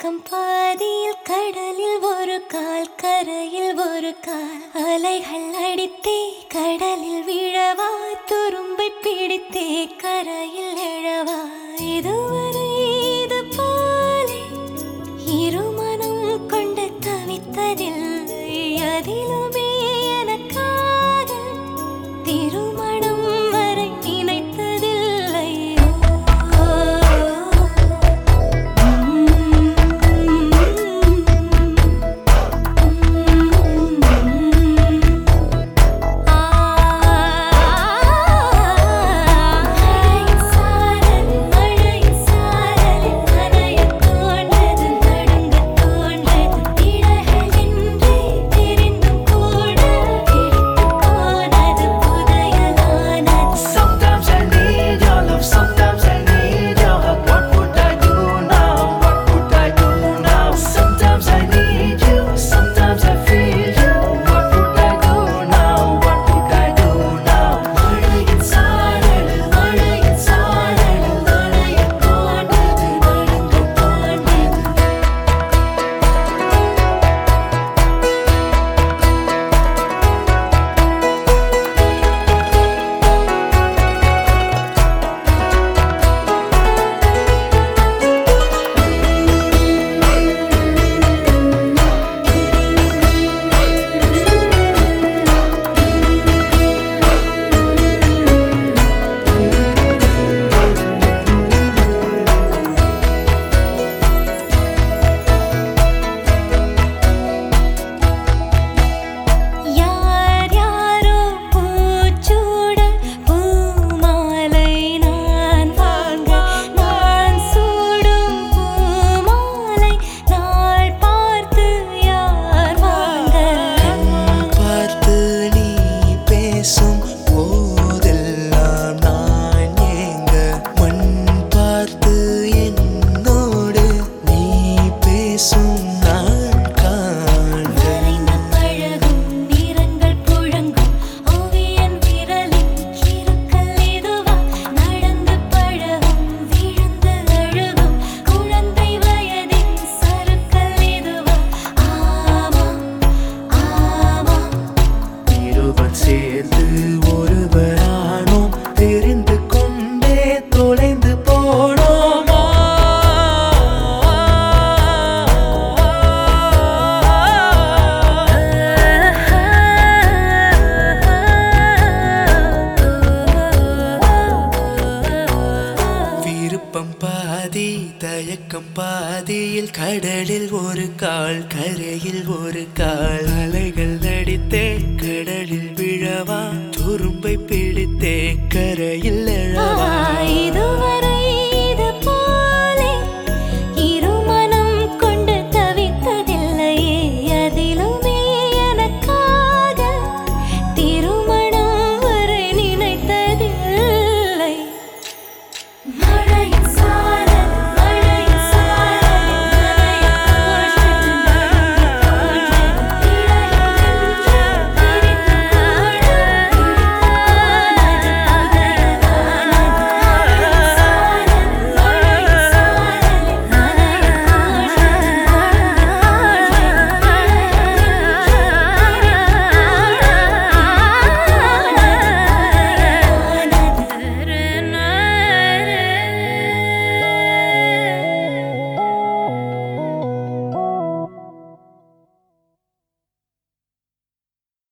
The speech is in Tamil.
தயக்கம் பாதியில் கடலில் ஒரு கால் கரையில் ஒரு கால் அலைகள் அடித்தே கடலில் விழவா துரும்பை பிடித்தே கரையில் எழவா இதுவரை இது போலே இருமனம் கொண்டு தவித்ததில்லை அதிலுமே எனக்காக திருமணம் வரை நினைத்ததில்லை சேர்ந்து ஒருவரானோம் தெரிந்து கொண்டே தொலைந்து போனோமா விருப்பம் பாதி தயக்கம் பாதியில் கடலில் ஒரு கால் கரையில் ஒரு கால் அலைகள் அடித்தே கடலில் விழவா துரும்பை பிடித்தே கரையில் எழவா